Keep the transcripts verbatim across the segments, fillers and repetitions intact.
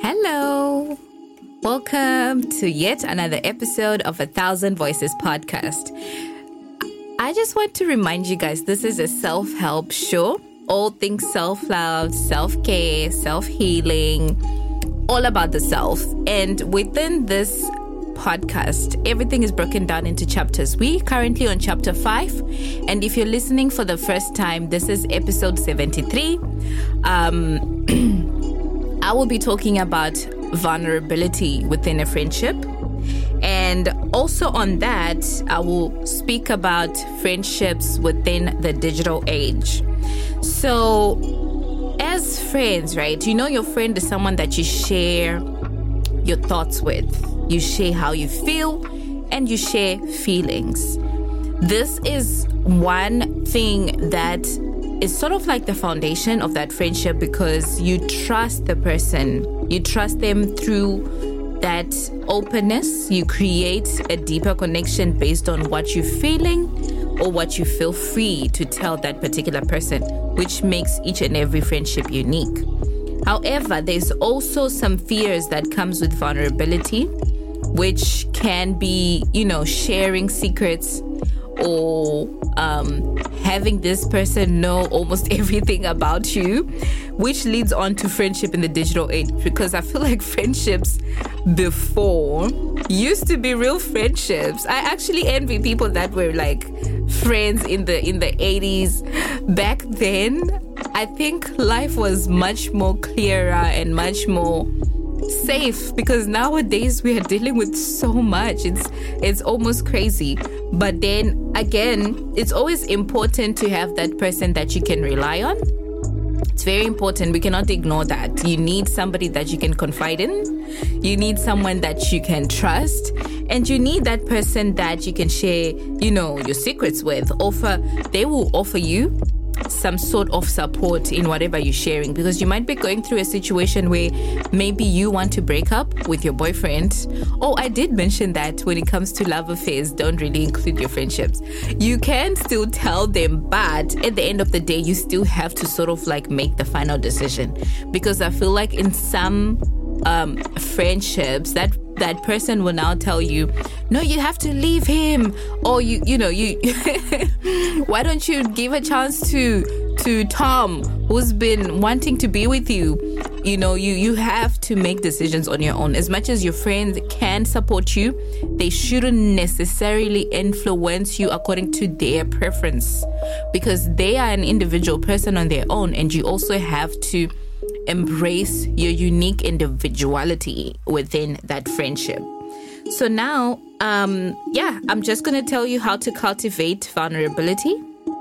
Hello. Welcome to yet another episode of A Thousand Voices podcast. I just want to remind you guys, this is a self-help show. All things self-love, self-care, self-healing, all about the self. And within this podcast, everything is broken down into chapters. We currently on chapter five, and if you're listening for the first time, this is episode seventy-three. Um, I will be talking about vulnerability within a friendship, and also on that, I will speak about friendships within the digital age. So, as friends, right? You know, your friend is someone that you share your thoughts with. You share how you feel and you share feelings. This is one thing that is sort of like the foundation of that friendship, because you trust the person. You trust them through that openness. You create a deeper connection based on what you're feeling or what you feel free to tell that particular person, which makes each and every friendship unique. However, there's also some fears that comes with vulnerability, which can be, you know, sharing secrets or um, having this person know almost everything about you, which leads on to friendship in the digital age. Because I feel like friendships before used to be real friendships. I actually envy people that were like friends in the in the eighties. Back then, I think life was much more clearer and much more safe, because nowadays we are dealing with so much. It's it's almost crazy. But then again, it's always important to have that person that you can rely on. It's very important. We cannot ignore that. You need somebody that you can confide in. You need someone that you can trust. And you need that person that you can share, you know, your secrets with. Offer, they will offer you some sort of support in whatever you're sharing, because you might be going through a situation where maybe you want to break up with your boyfriend. Oh, I did mention that when it comes to love affairs, don't really include your friendships. You can still tell them, but at the end of the day, you still have to sort of like make the final decision, because I feel like in some um, friendships that that person will now tell you, no, you have to leave him, or you you know you why don't you give a chance to to Tom, who's been wanting to be with you. You know, you you have to make decisions on your own. As much as your friends can support you, they shouldn't necessarily influence you according to their preference, because they are an individual person on their own, and you also have to embrace your unique individuality within that friendship. So now, um, yeah, I'm just going to tell you how to cultivate vulnerability,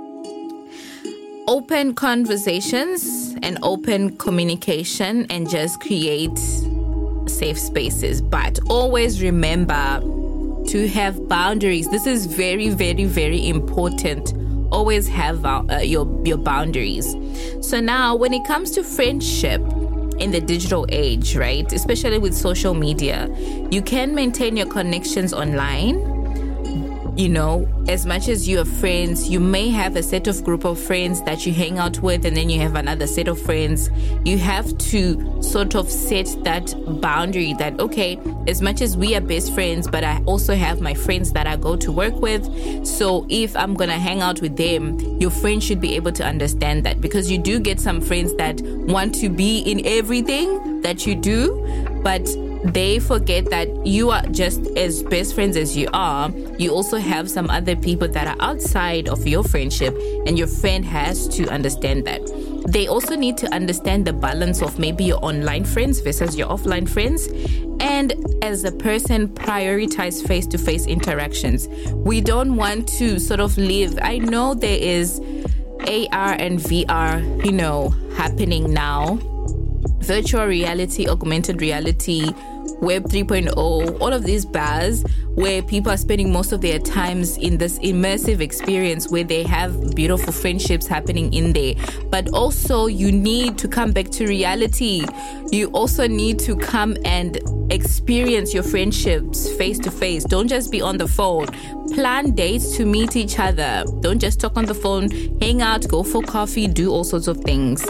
open conversations and open communication, and just create safe spaces. But always remember to have boundaries. This is very, very, very important. Always have uh, your your boundaries. So now, when it comes to friendship in the digital age, right, especially with social media, you can maintain your connections online. You know, as much as you are friends, you may have a set of group of friends that you hang out with, and then you have another set of friends. You have to sort of set that boundary that, okay, as much as we are best friends, but I also have my friends that I go to work with. So if I'm going to hang out with them, your friend should be able to understand that, because you do get some friends that want to be in everything that you do, but they forget that you are just as best friends as you are. You also have some other people that are outside of your friendship, and your friend has to understand that. They also need to understand the balance of maybe your online friends versus your offline friends. And as a person, prioritize face-to-face interactions. We don't want to sort of live. I know there is A R and V R, you know, happening now. Virtual reality, augmented reality, Web three point oh, all of these bars where people are spending most of their times in this immersive experience where they have beautiful friendships happening in there. But also you need to come back to reality. You also need to come and experience your friendships face to face. Don't just be on the phone. Plan dates to meet each other. Don't just talk on the phone, hang out, go for coffee, do all sorts of things.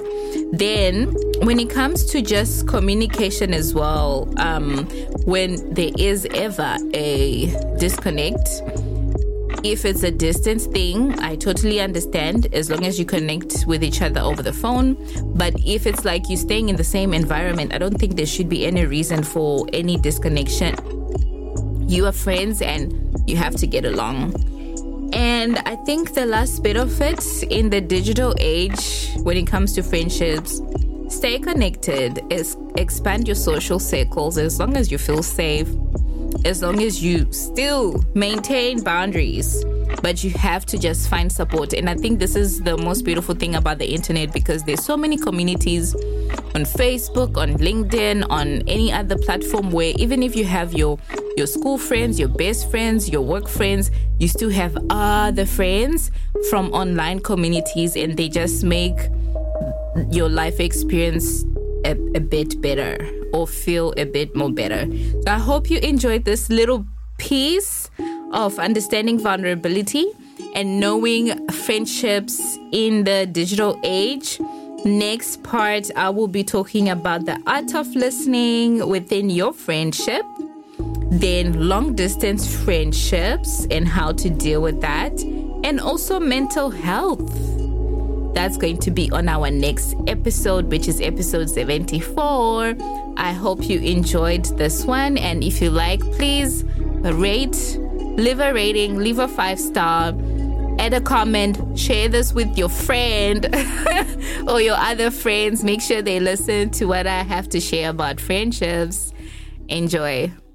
Then when it comes to just communication as well, um, when there is ever a disconnect, if it's a distance thing, I totally understand as long as you connect with each other over the phone. But if it's like you're staying in the same environment, I don't think there should be any reason for any disconnection. You are friends and you have to get along. And I think the last bit of it, in the digital age, when it comes to friendships, stay connected, is expand your social circles as long as you feel safe, as long as you still maintain boundaries, but you have to just find support. And I think this is the most beautiful thing about the internet, because there's so many communities on Facebook, on LinkedIn, on any other platform, where even if you have your your school friends, your best friends, your work friends, you still have other friends from online communities, and they just make your life experience a, a bit better, or feel a bit more better. So I hope you enjoyed this little piece of understanding vulnerability and knowing friendships in the digital age. Next part, I will be talking about the art of listening within your friendship, then long distance friendships and how to deal with that, and also mental health. That's going to be on our next episode, which is episode seventy-four. I hope you enjoyed this one. And if you like, please rate, leave a rating, leave a five star, add a comment, share this with your friend or your other friends. Make sure they listen to what I have to share about friendships. Enjoy.